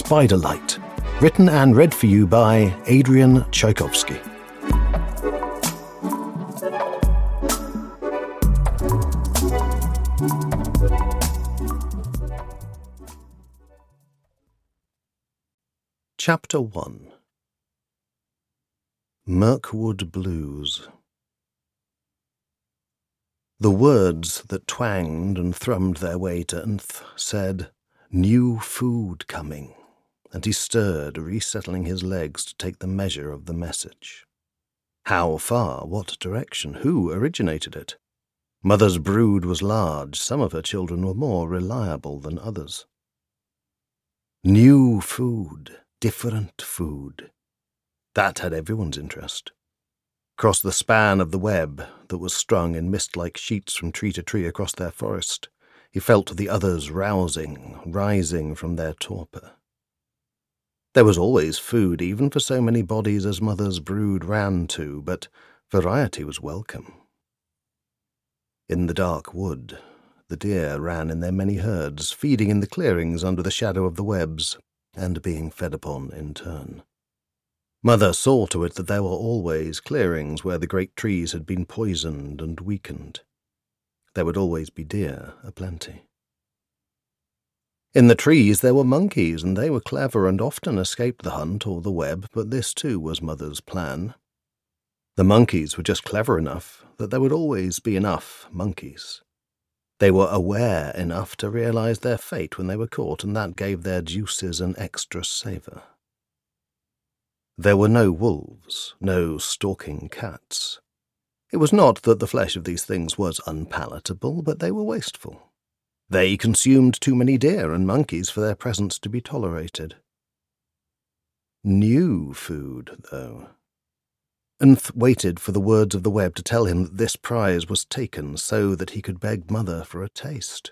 Spiderlight, written and read for you by Adrian Tchaikovsky. Chapter 1. Mirkwood Blues. The words that twanged and thrummed their way to Nth said, "New food coming," and he stirred, resettling his legs to take the measure of the message. How far? What direction? Who originated it? Mother's brood was large. Some of her children were more reliable than others. New food. Different food. That had everyone's interest. Across the span of the web that was strung in mist-like sheets from tree to tree across their forest, he felt the others rising from their torpor. There was always food, even for so many bodies as Mother's brood ran to, but variety was welcome. In the dark wood, the deer ran in their many herds, feeding in the clearings under the shadow of the webs, and being fed upon in turn. Mother saw to it that there were always clearings where the great trees had been poisoned and weakened. There would always be deer aplenty. In the trees there were monkeys, and they were clever and often escaped the hunt or the web, but this too was Mother's plan. The monkeys were just clever enough that there would always be enough monkeys. They were aware enough to realize their fate when they were caught, and that gave their juices an extra savor. There were no wolves, no stalking cats. It was not that the flesh of these things was unpalatable, but they were wasteful. They consumed too many deer and monkeys for their presence to be tolerated. New food, though. Nth waited for the words of the web to tell him that this prize was taken so that he could beg Mother for a taste.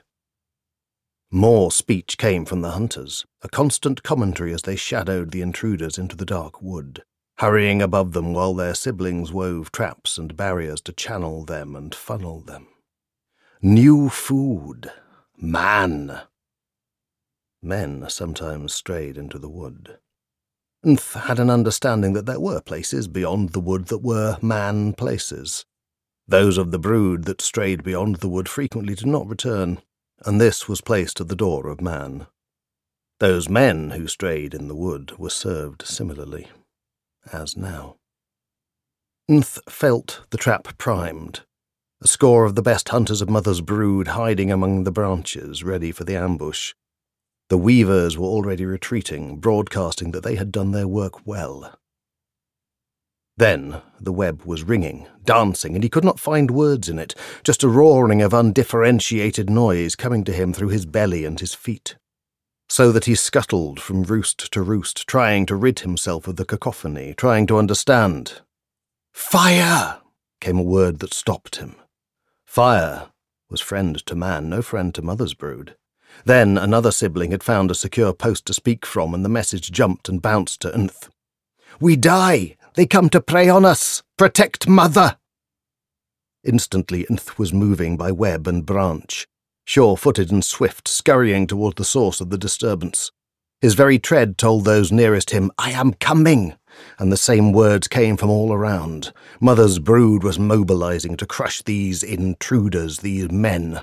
More speech came from the hunters, a constant commentary as they shadowed the intruders into the dark wood, hurrying above them while their siblings wove traps and barriers to channel them and funnel them. New food. Man. Men sometimes strayed into the wood. Nth had an understanding that there were places beyond the wood that were man places. Those of the brood that strayed beyond the wood frequently did not return, and this was placed at the door of man. Those men who strayed in the wood were served similarly, as now. Nth felt the trap primed, a score of the best hunters of Mother's brood hiding among the branches, ready for the ambush. The weavers were already retreating, broadcasting that they had done their work well. Then the web was ringing, dancing, and he could not find words in it, just a roaring of undifferentiated noise coming to him through his belly and his feet, so that he scuttled from roost to roost, trying to rid himself of the cacophony, trying to understand. "Fire!" came a word that stopped him. Fire was friend to man, no friend to Mother's brood. Then another sibling had found a secure post to speak from, and the message jumped and bounced to Nth. "We die! They come to prey on us! Protect Mother!" Instantly Nth was moving by web and branch, sure-footed and swift, scurrying toward the source of the disturbance. His very tread told those nearest him, "I am coming!" and the same words came from all around. Mother's brood was mobilizing to crush these intruders, these men.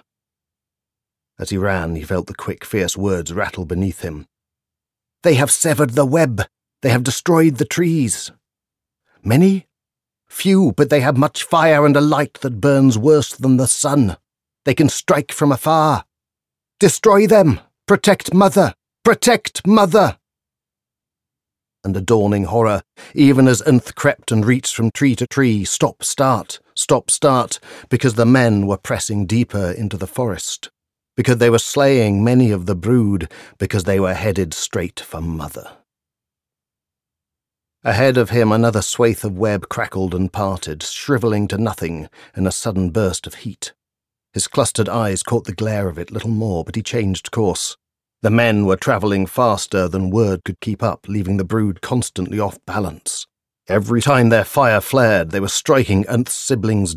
As he ran, he felt the quick, fierce words rattle beneath him. "They have severed the web. They have destroyed the trees. Many? Few, but they have much fire and a light that burns worse than the sun. They can strike from afar. Destroy them! Protect Mother! Protect Mother!" And a dawning horror, even as Nth crept and reached from tree to tree, stop, start, because the men were pressing deeper into the forest, because they were slaying many of the brood, because they were headed straight for Mother. Ahead of him another swathe of web crackled and parted, shrivelling to nothing in a sudden burst of heat. His clustered eyes caught the glare of it little more, but he changed course. The men were travelling faster than word could keep up, leaving the brood constantly off balance. Every time their fire flared, they were striking Nth's siblings